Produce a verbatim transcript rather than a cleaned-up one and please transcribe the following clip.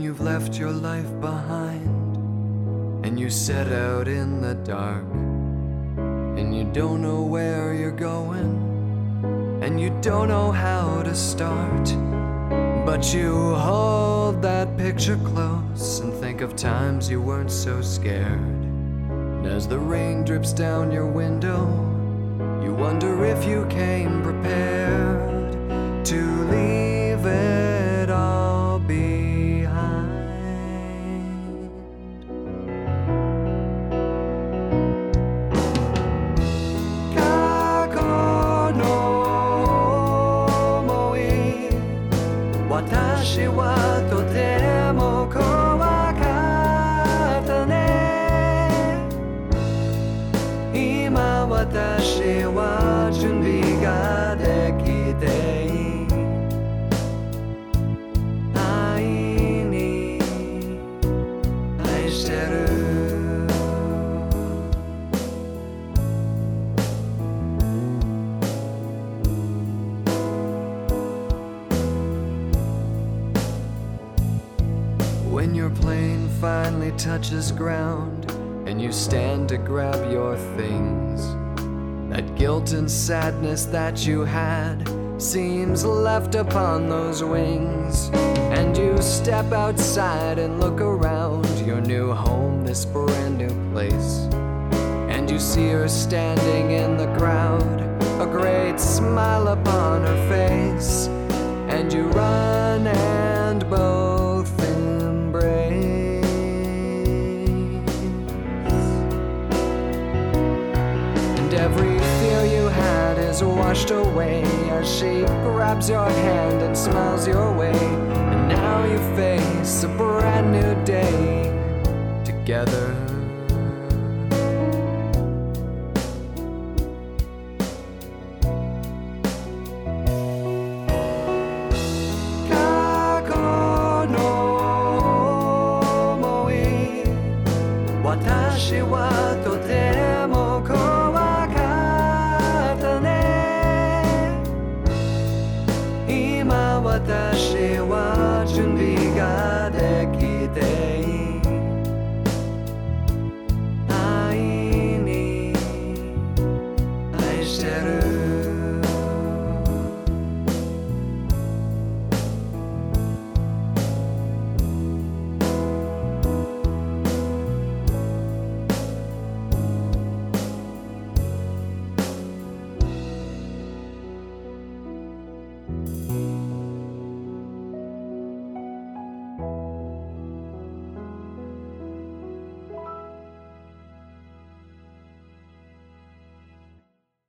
you've left your life behind and you set out in the dark, and you don't know where you're going and you don't know how to start, but you hold that picture close and think of times you weren't so scared. And as the rain drips down your window, you wonder if you came prepared to leave it all behind. Kako no omoi, watashi wa totemo kowakatta ne. Ima watashi wa junbi ga dekite When your plane finally touches ground and you stand to grab your things, that guilt and sadness that you had seems left upon those wings. And you step outside and look around your new home, this brand new place, and you see her standing in the crowd, a great smile upon her face, and you run and both embrace. And every fear you had is washed away as she grabs your hand and smiles your way, and now you face a brand new day together. Watashi wa totemo kowakatta ne. Ima watashi wa junbi ga